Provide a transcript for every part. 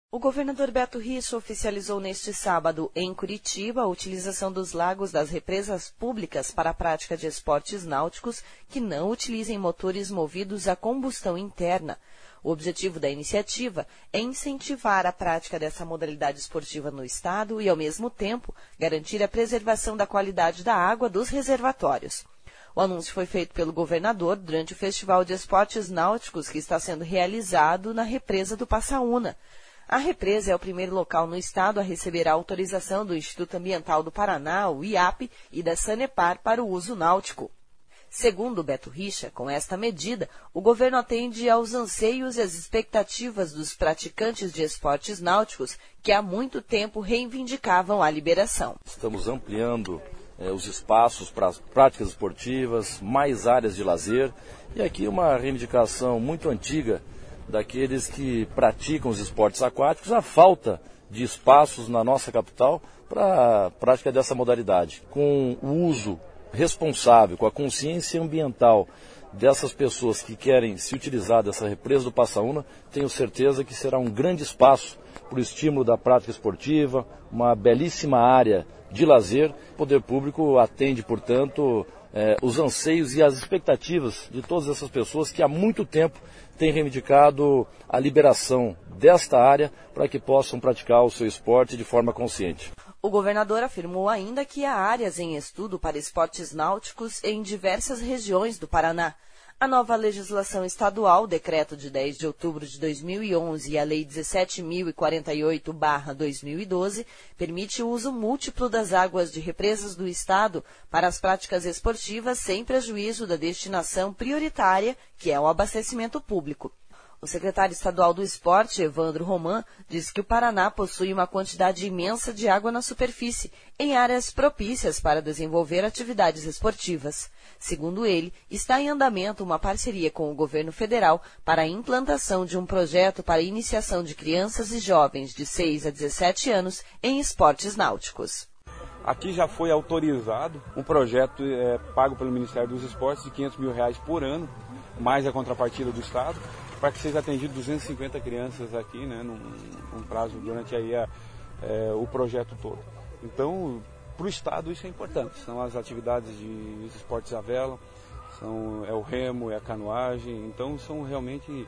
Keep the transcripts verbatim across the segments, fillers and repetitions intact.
O governador Beto Richa oficializou neste sábado, em Curitiba, a utilização dos lagos das represas públicas para a prática de esportes náuticos que não utilizem motores movidos a combustão interna. O objetivo da iniciativa é incentivar a prática dessa modalidade esportiva no estado e, ao mesmo tempo, garantir a preservação da qualidade da água dos reservatórios. O anúncio foi feito pelo governador durante o Festival de Esportes Náuticos que está sendo realizado na represa do Passaúna. A represa é o primeiro local no estado a receber a autorização do Instituto Ambiental do Paraná, o I A P, e da Sanepar para o uso náutico. Segundo Beto Richa, com esta medida, o governo atende aos anseios e às expectativas dos praticantes de esportes náuticos que há muito tempo reivindicavam a liberação. Estamos ampliando eh, os espaços para as práticas esportivas, mais áreas de lazer, e aqui uma reivindicação muito antiga daqueles que praticam os esportes aquáticos, a falta de espaços na nossa capital para a prática dessa modalidade. Com o uso responsável, com a consciência ambiental dessas pessoas que querem se utilizar dessa represa do Passaúna, tenho certeza que será um grande espaço para o estímulo da prática esportiva, uma belíssima área de lazer. O poder público atende, portanto, eh, os anseios e as expectativas de todas essas pessoas que há muito tempo têm reivindicado a liberação desta área para que possam praticar o seu esporte de forma consciente. O governador afirmou ainda que há áreas em estudo para esportes náuticos em diversas regiões do Paraná. A nova legislação estadual, decreto de dez de outubro de dois mil e onze e a lei dezessete mil e quarenta e oito barra dois mil e doze, permite o uso múltiplo das águas de represas do estado para as práticas esportivas sem prejuízo da destinação prioritária, que é o abastecimento público. O secretário estadual do Esporte, Evandro Roman, diz que o Paraná possui uma quantidade imensa de água na superfície, em áreas propícias para desenvolver atividades esportivas. Segundo ele, está em andamento uma parceria com o governo federal para a implantação de um projeto para a iniciação de crianças e jovens de seis a dezessete anos em esportes náuticos. Aqui já foi autorizado um projeto é, pago pelo Ministério dos Esportes de quinhentos mil reais por ano, mais a contrapartida do Estado, para que seja atendido duzentas e cinquenta crianças aqui, né, num, num prazo durante aí a, é, o projeto todo. Então, para o Estado isso é importante, são as atividades de esportes à vela, são, é o remo, é a canoagem, então são realmente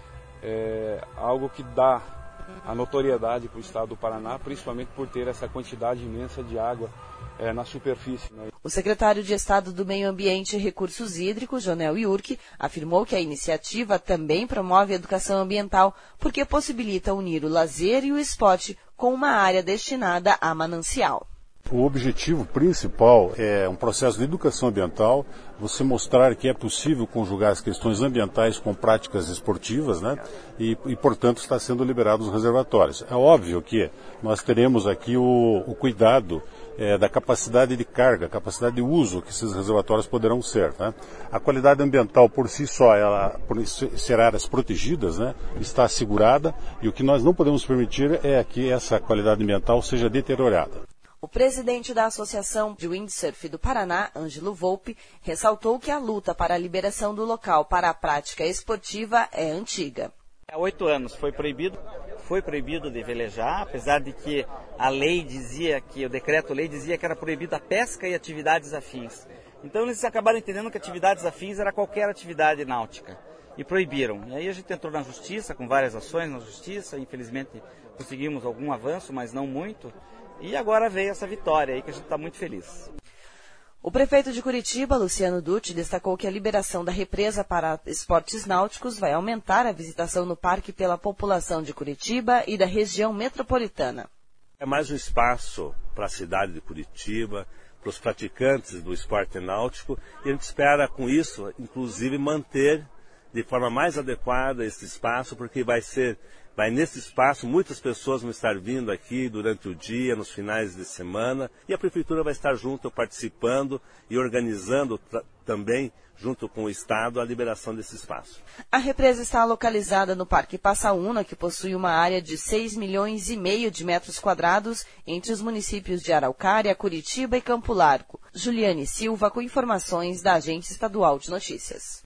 é, algo que dá a notoriedade para o Estado do Paraná, principalmente por ter essa quantidade imensa de água é, na superfície, né? O secretário de Estado do Meio Ambiente e Recursos Hídricos, Jonel Iurque, afirmou que a iniciativa também promove a educação ambiental porque possibilita unir o lazer e o esporte com uma área destinada a manancial. O objetivo principal é um processo de educação ambiental, você mostrar que é possível conjugar as questões ambientais com práticas esportivas, né? E, e portanto, está sendo liberados os reservatórios. É óbvio que nós teremos aqui o, o cuidado é, da capacidade de carga, capacidade de uso que esses reservatórios poderão ser, né? A qualidade ambiental por si só, ela, por ser áreas protegidas, né, está assegurada, e o que nós não podemos permitir é que essa qualidade ambiental seja deteriorada. O presidente da Associação de Windsurf do Paraná, Ângelo Volpe, ressaltou que a luta para a liberação do local para a prática esportiva é antiga. Há oito anos foi proibido, foi proibido de velejar, apesar de que a lei dizia, que o decreto-lei dizia que era proibida a pesca e atividades afins. Então eles acabaram entendendo que atividades afins era qualquer atividade náutica e proibiram. E aí a gente entrou na justiça, com várias ações na justiça, infelizmente conseguimos algum avanço, mas não muito. E agora veio essa vitória aí que a gente está muito feliz. O prefeito de Curitiba, Luciano Dutti, destacou que a liberação da represa para esportes náuticos vai aumentar a visitação no parque pela população de Curitiba e da região metropolitana. É mais um espaço para a cidade de Curitiba, para os praticantes do esporte náutico, e a gente espera com isso, inclusive, manter de forma mais adequada esse espaço, porque vai ser Vai nesse espaço, muitas pessoas vão estar vindo aqui durante o dia, nos finais de semana, e a Prefeitura vai estar junto, participando e organizando também, junto com o Estado, a liberação desse espaço. A represa está localizada no Parque Passaúna, que possui uma área de seis milhões e meio de metros quadrados entre os municípios de Araucária, Curitiba e Campo Largo. Juliane Silva, com informações da Agência Estadual de Notícias.